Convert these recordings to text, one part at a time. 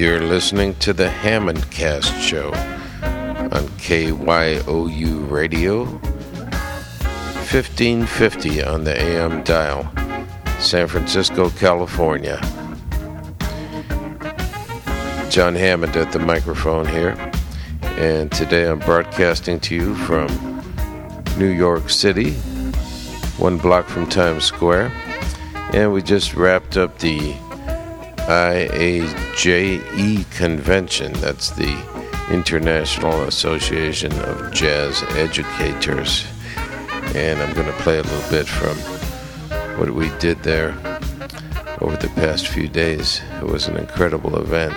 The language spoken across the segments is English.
You're listening to the Hammond Cast Show on KYOU Radio, 1550 on the AM dial, San Francisco, California. John Hammond at the microphone here, and today I'm broadcasting to you from New York City, 1 block from Times Square, and we just wrapped up the IAJE convention. That's the International Association of Jazz Educators, and I'm going to play a little bit from what we did there over the past few days. It was an incredible event,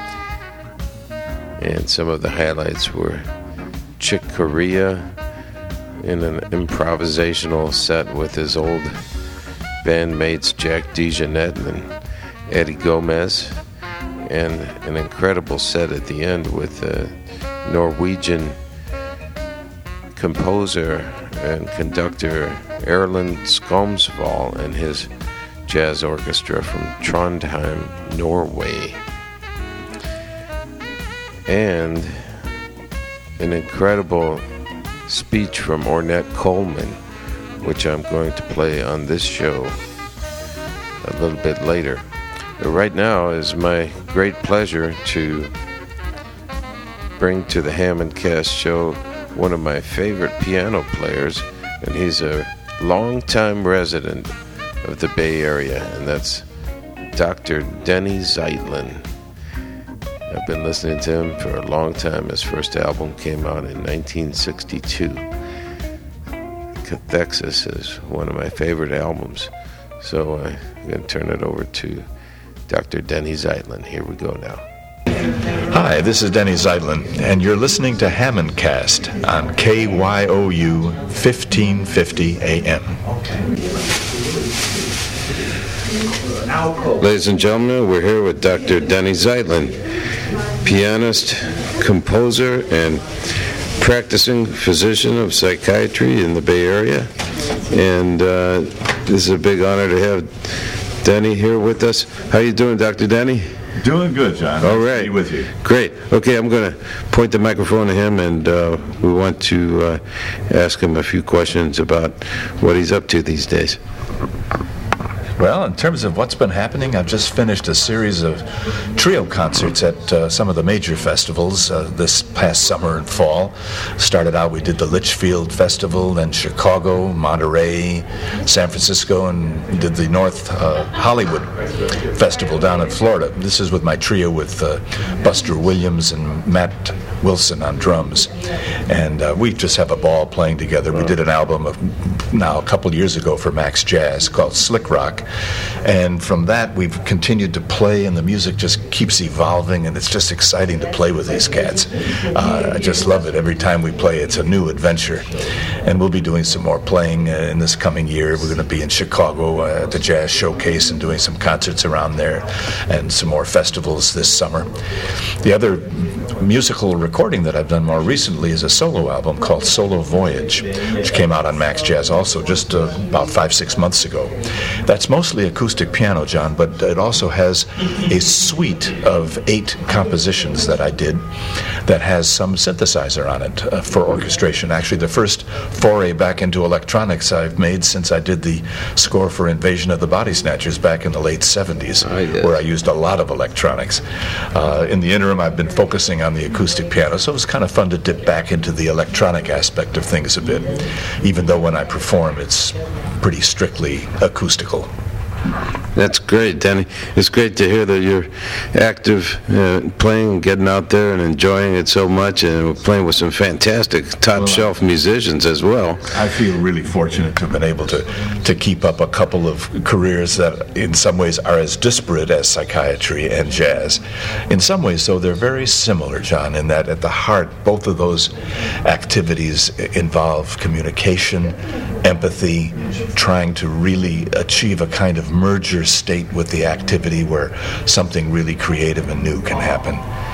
and some of the highlights were Chick Corea in an improvisational set with his old bandmates Jack DeJohnette and Eddie Gomez, and an incredible set at the end with a Norwegian composer and conductor Erlend Skomsvold and his jazz orchestra from Trondheim, Norway. And an incredible speech from Ornette Coleman, which I'm going to play on this show a little bit later. But right now is my great pleasure to bring to the Hammond Cast Show one of my favorite piano players, and he's a longtime resident of the Bay Area, and that's Dr. Denny Zeitlin. I've been listening to him for a long time. His first album came out in 1962. Cathexis is one of my favorite albums. So I'm going to turn it over to Dr. Denny Zeitlin. Here we go now. Hi, this is Denny Zeitlin, and you're listening to Hammond Cast on KYOU 1550 AM. Ladies and gentlemen, we're here with Dr. Denny Zeitlin, pianist, composer, and practicing physician of psychiatry in the Bay Area. And this is a big honor to have Denny here with us. How you doing, Dr. Denny? Doing good, John. All nice right. to be with you. Great. Okay, I'm going to point the microphone to him, and we want to ask him a few questions about what he's up to these days. Well, in terms of what's been happening, I've just finished a series of trio concerts at some of the major festivals this past summer and fall. Started out, we did the Litchfield Festival, then Chicago, Monterey, San Francisco, and we did the North Hollywood Festival down in Florida. This is with my trio with Buster Williams and Matt Wilson on drums. And we just have a ball playing together. We did an album now a couple years ago for Max Jazz called Slick Rock. And from that, we've continued to play, and the music just keeps evolving, and it's just exciting to play with these cats. I just love it. Every time we play, it's a new adventure. And we'll be doing some more playing in this coming year. We're going to be in Chicago at the Jazz Showcase and doing some concerts around there, and some more festivals this summer. The other musical recording that I've done more recently is a solo album called Solo Voyage, which came out on Max Jazz also just about 5-6 months ago. That's mostly acoustic piano, John, but it also has a suite of 8 compositions that I did that has some synthesizer on it for orchestration. Actually, the first foray back into electronics I've made since I did the score for Invasion of the Body Snatchers back in the late 70s, where I used a lot of electronics. In the interim, I've been focusing on the acoustic piano, so it was kind of fun to dip back into the electronic aspect of things a bit, even though when I perform, it's pretty strictly acoustical. That's great, Denny. It's great to hear that you're active, playing and getting out there and enjoying it so much, and we're playing with some fantastic top-shelf musicians as well. I feel really fortunate to have been able to keep up a couple of careers that in some ways are as disparate as psychiatry and jazz. In some ways, though, they're very similar, John, in that at the heart, both of those activities involve communication, empathy, trying to really achieve a kind of merger state with the activity where something really creative and new can happen.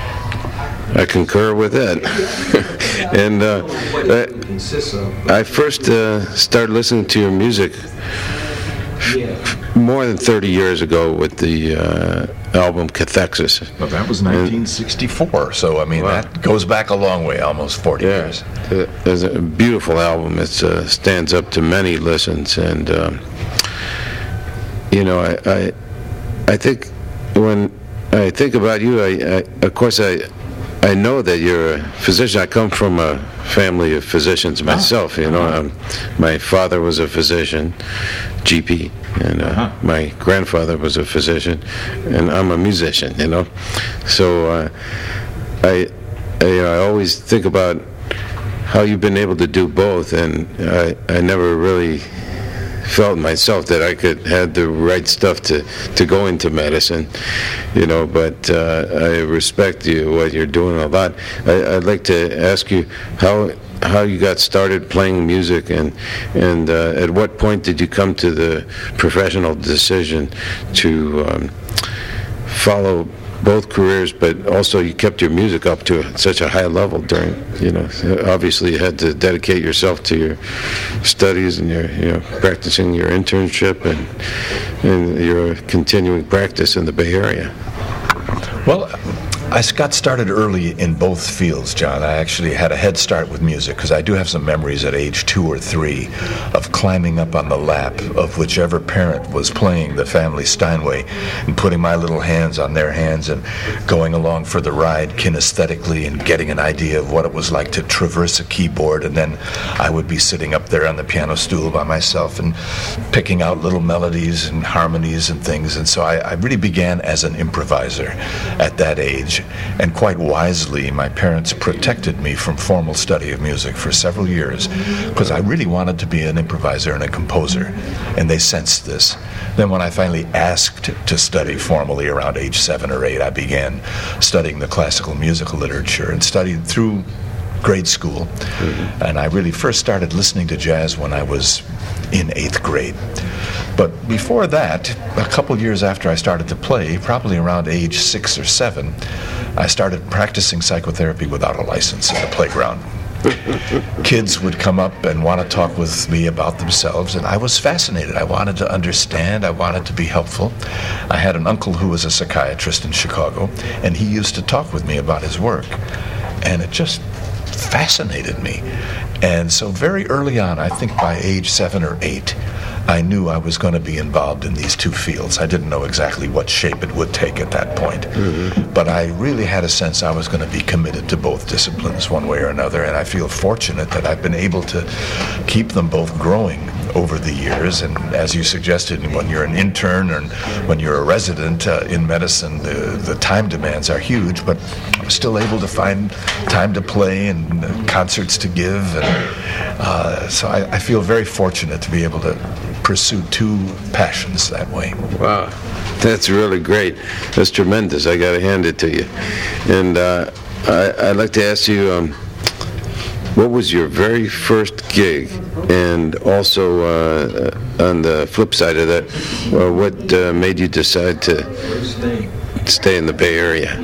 I concur with that. And I first started listening to your music more than 30 years ago with the album Cathexis. Well, that was 1964, so I mean, that goes back a long way, almost 40 years. It's a beautiful album. It stands up to many listens, and I think when I think about you, of course I know that you're a physician. I come from a family of physicians myself. My father was a physician, GP, and my grandfather was a physician, and I'm a musician. So I always think about how you've been able to do both, and I never really felt myself that I had the right stuff to go into medicine, but I respect what you're doing a lot. I'd like to ask you how you got started playing music, and at what point did you come to the professional decision to follow both careers, but also you kept your music up to such a high level during, obviously you had to dedicate yourself to your studies and your practicing your internship and your continuing practice in the Bay Area. Well, I got started early in both fields, John. I actually had a head start with music because I do have some memories at age 2 or 3 of climbing up on the lap of whichever parent was playing the family Steinway and putting my little hands on their hands and going along for the ride kinesthetically and getting an idea of what it was like to traverse a keyboard. And then I would be sitting up there on the piano stool by myself and picking out little melodies and harmonies and things. And so I really began as an improviser at that age. And quite wisely, my parents protected me from formal study of music for several years because I really wanted to be an improviser and a composer, and they sensed this. Then when I finally asked to study formally around age 7 or 8, I began studying the classical musical literature and studied through grade school. And I really first started listening to jazz when I was in 8th grade. But before that, a couple years after I started to play, probably around age 6 or 7, I started practicing psychotherapy without a license in the playground. Kids would come up and want to talk with me about themselves, and I was fascinated. I wanted to understand. I wanted to be helpful. I had an uncle who was a psychiatrist in Chicago, and he used to talk with me about his work, and it just fascinated me. And so very early on, I think by age 7 or 8, I knew I was going to be involved in these two fields. I didn't know exactly what shape it would take at that point. But I really had a sense I was going to be committed to both disciplines one way or another, and I feel fortunate that I've been able to keep them both growing over the years. And as you suggested, when you're an intern and when you're a resident in medicine, the time demands are huge, but I'm still able to find time to play and concerts to give. And so I feel very fortunate to be able to pursue two passions that way. Wow, that's really great. That's tremendous. I got to hand it to you. And I'd like to ask you, what was your very first gig? And also, on the flip side of that, what made you decide to stay in the Bay Area?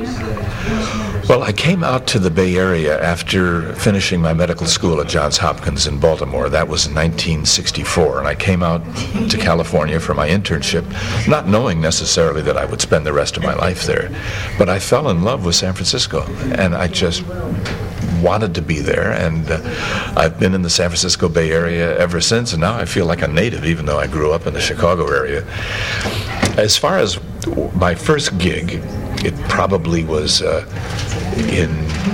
Well, I came out to the Bay Area after finishing my medical school at Johns Hopkins in Baltimore. That was in 1964, and I came out to California for my internship, not knowing necessarily that I would spend the rest of my life there. But I fell in love with San Francisco, and I just wanted to be there, and I've been in the San Francisco Bay Area ever since, and now I feel like a native, even though I grew up in the Chicago area. As far as my first gig, it probably was in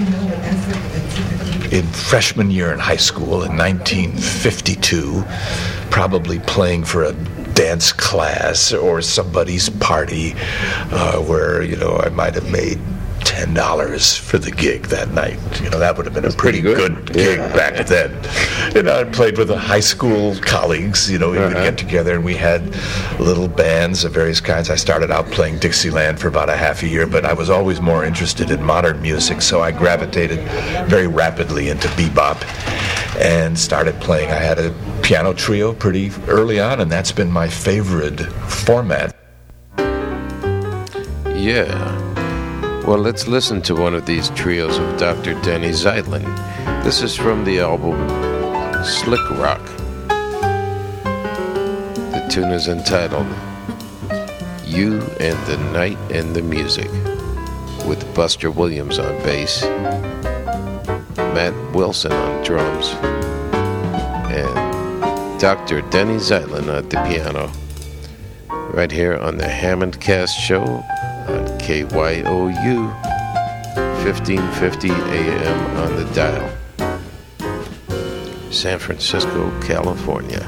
freshman year in high school in 1952, probably playing for a dance class or somebody's party where, I might have made $10 for the gig that night. That would have been a pretty good gig back then. I played with the high school colleagues. We would get together and we had little bands of various kinds. I started out playing Dixieland for about a half a year, but I was always more interested in modern music, so I gravitated very rapidly into bebop and started playing. I had a piano trio pretty early on, and that's been my favorite format. Yeah. Well, let's listen to one of these trios of Dr. Denny Zeitlin. This is from the album Slick Rock. The tune is entitled You and the Night and the Music, with Buster Williams on bass, Matt Wilson on drums, and Dr. Denny Zeitlin at the piano, right here on the Hammond Cast Show on KYOU, 1550 AM on the dial, San Francisco, California.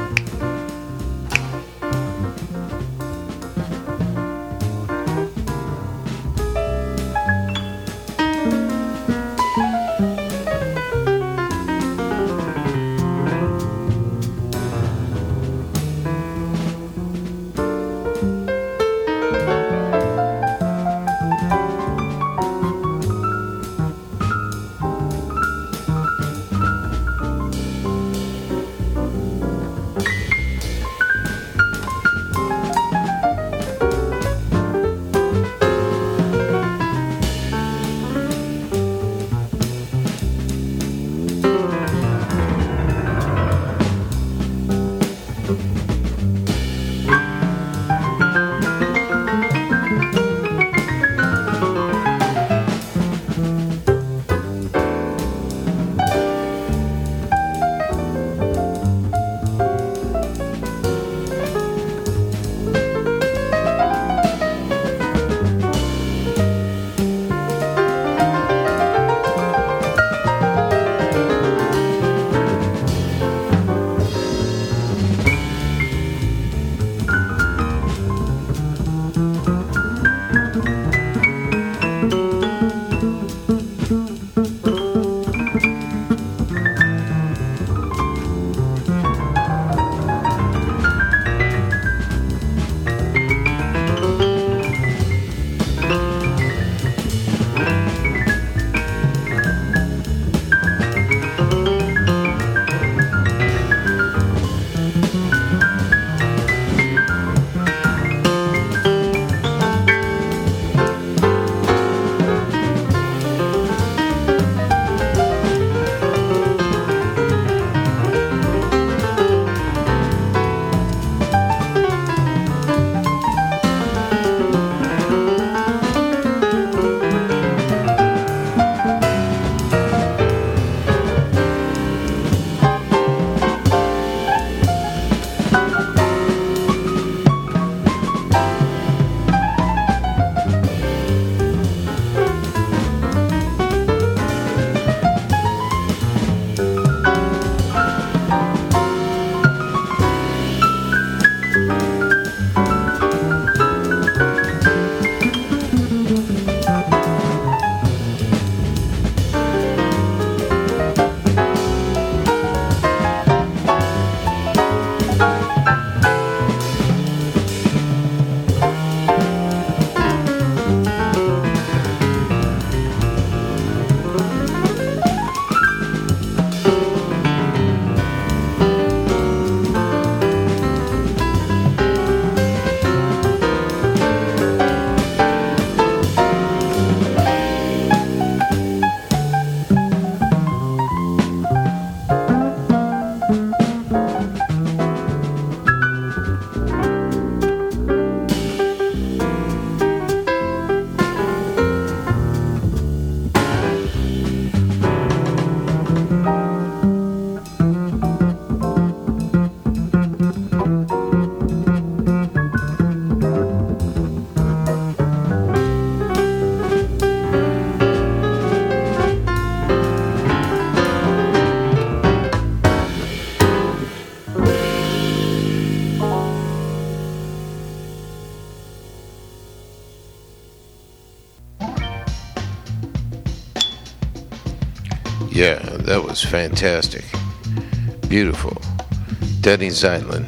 Yeah, that was fantastic. Beautiful. Denny Zeitlin,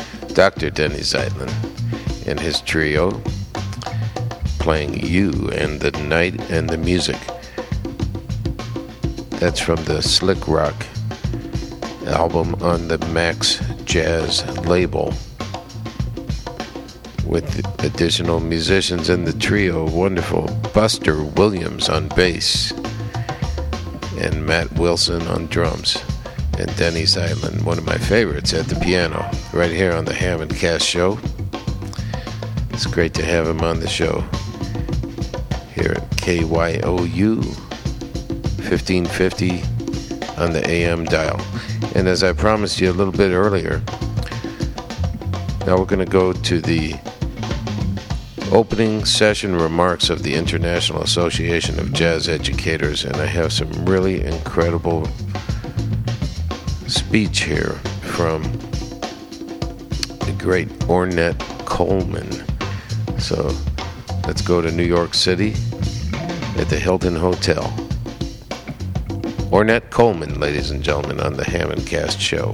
Dr. Denny Zeitlin, and his trio playing You and the Night and the Music. That's from the Slick Rock album on the Max Jazz label, with additional musicians in the trio. Wonderful. Buster Williams on bass, and Matt Wilson on drums, and Denny Zeitlin, one of my favorites, at the piano, right here on the Hammond Cast Show. It's great to have him on the show here at KYOU 1550 on the AM dial. And as I promised you a little bit earlier, now we're going to go to the opening session remarks of the International Association of Jazz Educators, and I have some really incredible speech here from the great Ornette Coleman. So let's go to New York City at the Hilton Hotel. Ornette Coleman, ladies and gentlemen, on the Hammond Cast Show.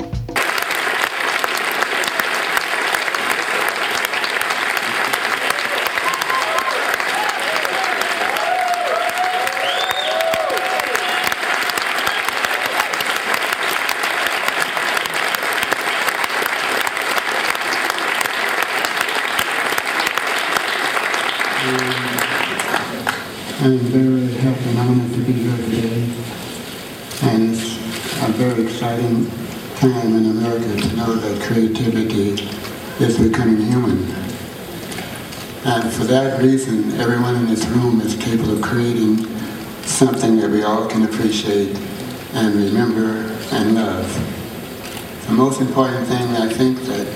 I'm very happy and honored to be here today, and it's a very exciting time in America to know that creativity is becoming human. And for that reason, everyone in this room is capable of creating something that we all can appreciate and remember and love. The most important thing I think that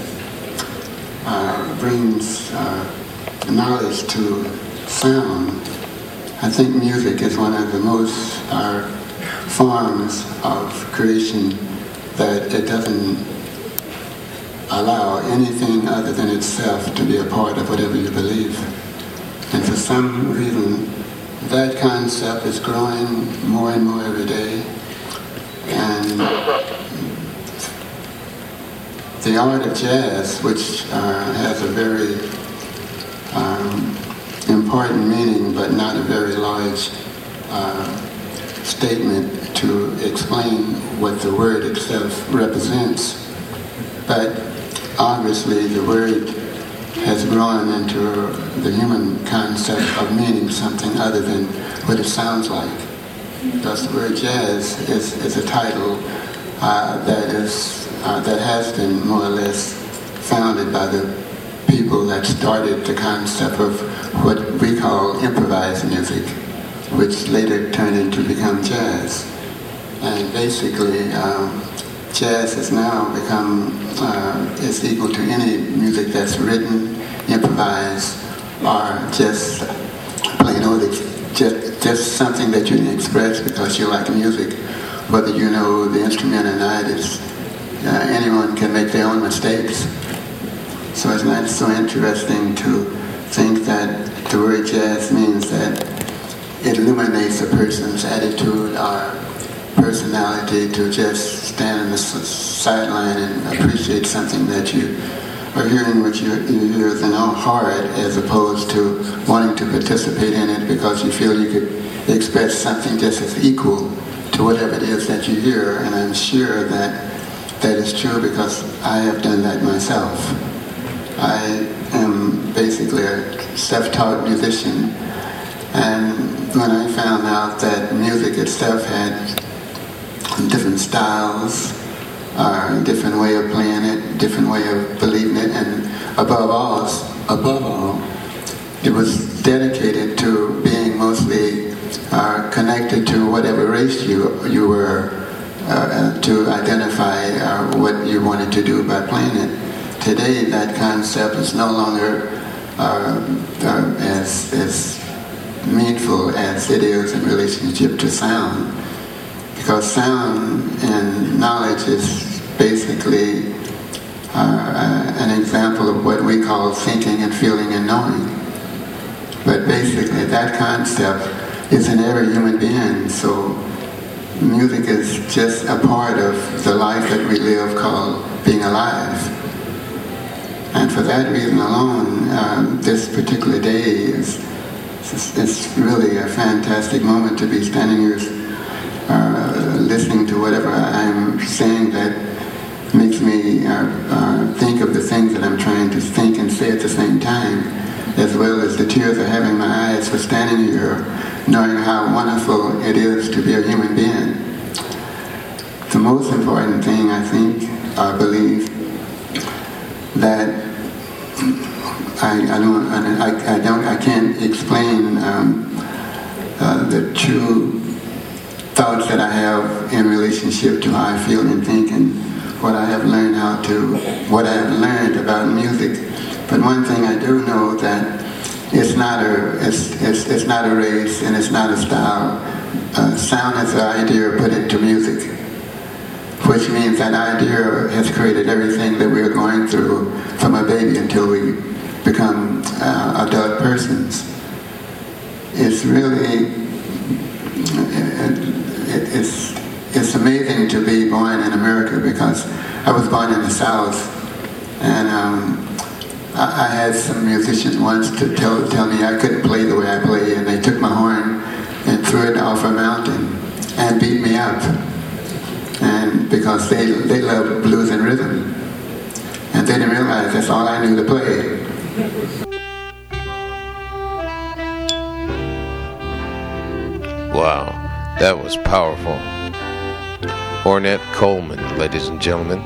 brings knowledge to sound, I think music is one of the most forms of creation that it doesn't allow anything other than itself to be a part of whatever you believe. And for some reason, that concept is growing more and more every day. And the art of jazz, which has a very important meaning, but not a very large statement to explain what the word itself represents. But obviously the word has grown into the human concept of meaning something other than what it sounds like. Thus the word jazz is a title that has been more or less founded by the people that started the concept of what we call improvised music, which later turned into become jazz. And basically, jazz has now become is equal to any music that's written, improvised, or just plain old, just something that you can express because you like music, whether you know the instrument or not. Anyone can make their own mistakes. So it's not so interesting to think that the word jazz means that it illuminates a person's attitude or personality to just stand on the sideline and appreciate something that you are hearing, which you hear with no heart, as opposed to wanting to participate in it because you feel you could express something just as equal to whatever it is that you hear. And I'm sure that is true because I have done that myself. I am basically a self-taught musician, and when I found out that music itself had different styles, different way of playing it, different way of believing it, and above all, it was dedicated to being mostly connected to whatever race you were, to identify what you wanted to do by playing it. Today, that concept is no longer as meaningful as it is in relationship to sound, because sound and knowledge is basically an example of what we call thinking and feeling and knowing. But basically, that concept is in every human being, so music is just a part of the life that we live called being alive. And for that reason alone, this particular day is really a fantastic moment to be standing here listening to whatever I'm saying that makes me think of the things that I'm trying to think and say at the same time, as well as the tears are having my eyes for standing here, knowing how wonderful it is to be a human being. The most important thing, I think, I believe, that I can't explain the true thoughts that I have in relationship to how I feel and think, and what I have learned about music. But one thing I do know that it's not a race and it's not a style. Sound is the idea put into music, which means that idea has created everything that we're going through from a baby until we become adult persons. It's really, it's amazing to be born in America, because I was born in the South, and I had some musicians once to tell me I couldn't play the way I play, and they took my horn and threw it off a mountain and beat me up, and because they love blues and rhythm, and they didn't realize that's all I knew to play. Wow, that was powerful. Ornette Coleman, ladies and gentlemen.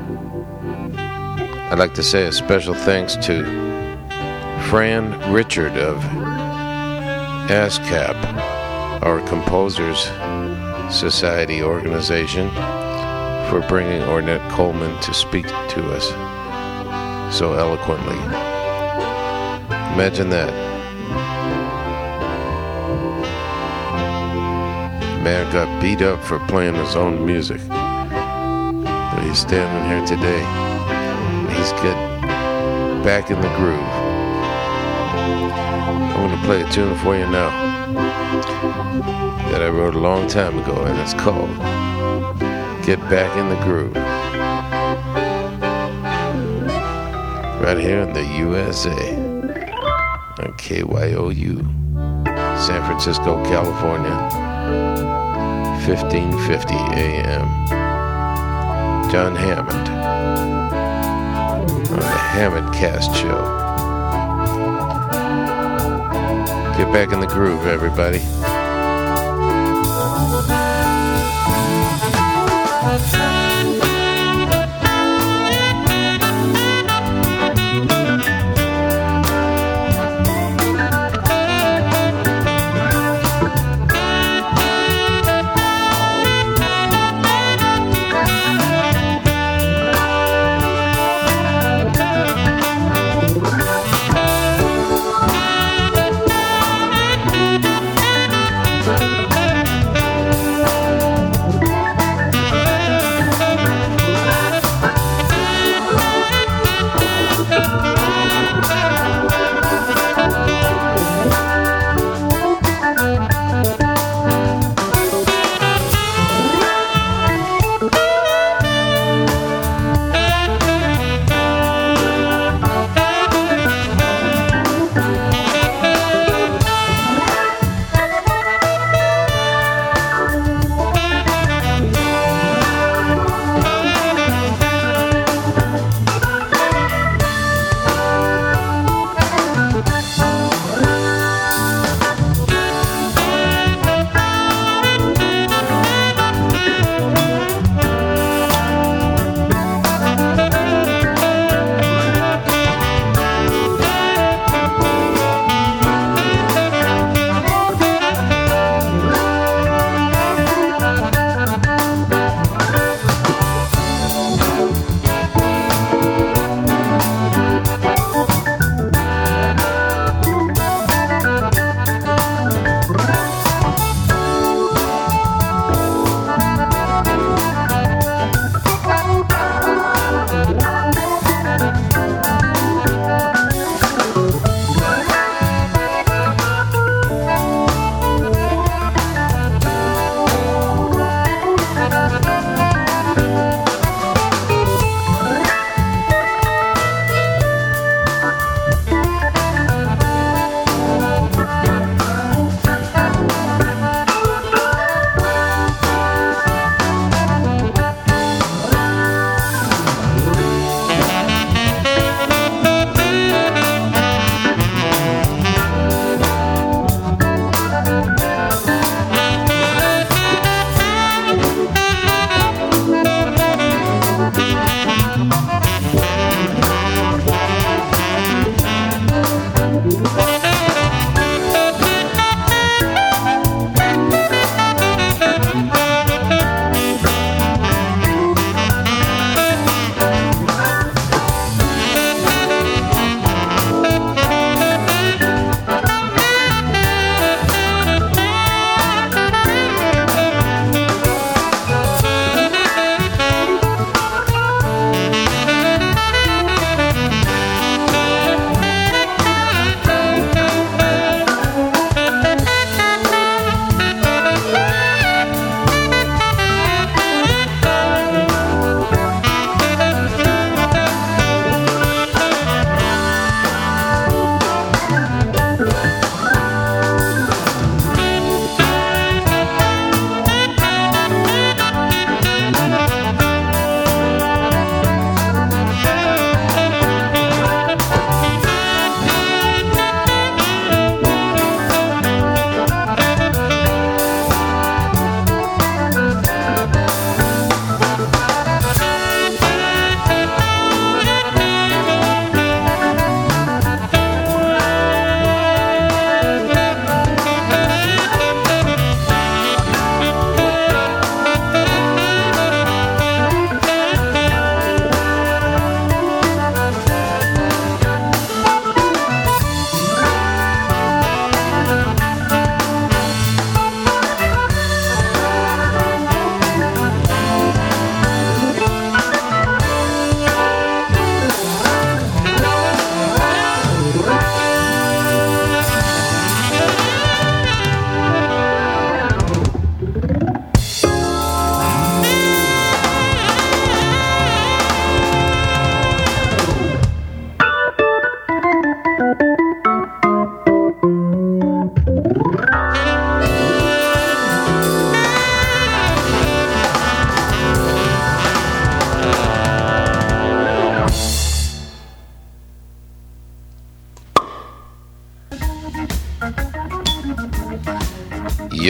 I'd like to say a special thanks to Fran Richard of ASCAP, our Composers Society organization, for bringing Ornette Coleman to speak to us so eloquently. Imagine that. Man got beat up for playing his own music, but he's standing here today. He's getting back in the groove. I'm going to play a tune for you now that I wrote a long time ago, and it's called Get Back in the Groove. Right here in the USA on KYOU, San Francisco, California, 1550 AM. John Hammond on the Hammond Cast Show. Get back in the groove, everybody.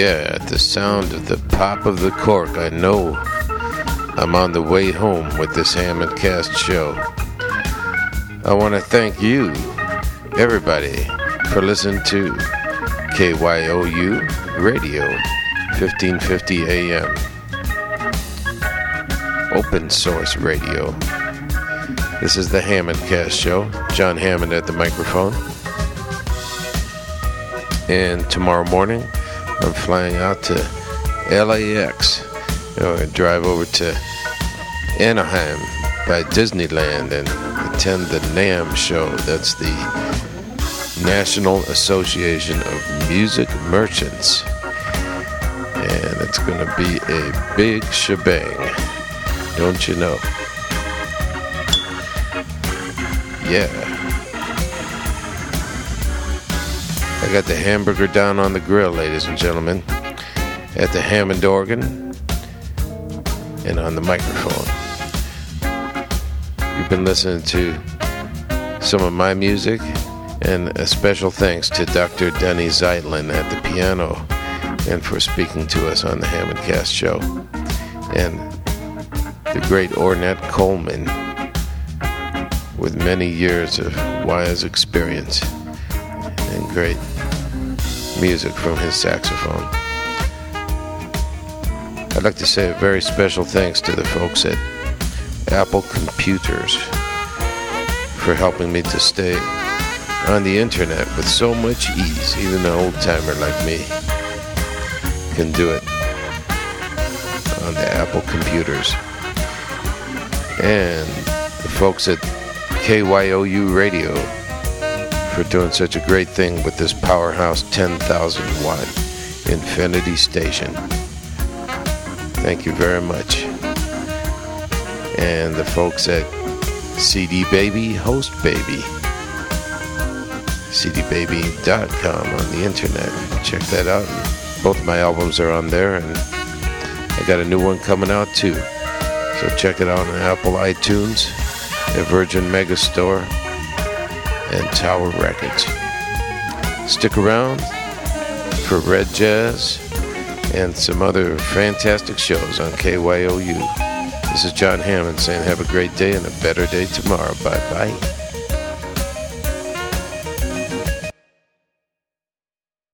Yeah, at the sound of the pop of the cork, I know I'm on the way home with this Hammond Cast show. I want to thank you, everybody, for listening to KYOU Radio, 1550 AM. Open source radio. This is the Hammond Cast show. John Hammond at the microphone. And tomorrow morning, I'm flying out to LAX. I'm going to drive over to Anaheim by Disneyland and attend the NAMM show. That's the National Association of Music Merchants. And it's going to be a big shebang. Don't you know? Yeah. I got the hamburger down on the grill, ladies and gentlemen, at the Hammond organ and on the microphone. You've been listening to some of my music, and a special thanks to Dr. Denny Zeitlin at the piano and for speaking to us on the Hammond Cast show. And the great Ornette Coleman with many years of wise experience and great music from his saxophone. I'd like to say a very special thanks to the folks at Apple Computers for helping me to stay on the internet with so much ease. Even an old-timer like me can do it on the Apple Computers. And the folks at KYOU Radio for doing such a great thing with this powerhouse 10,000 watt Infinity station. Thank you very much. And the folks at CD Baby, Host Baby, cdbaby.com on the internet. Check that out. Both my albums are on there, and I got a new one coming out too. So check it out on Apple iTunes, the Virgin Megastore, and Tower Records. Stick around for Red Jazz and some other fantastic shows on KYOU. This is John Hammond saying have a great day and a better day tomorrow. Bye-bye.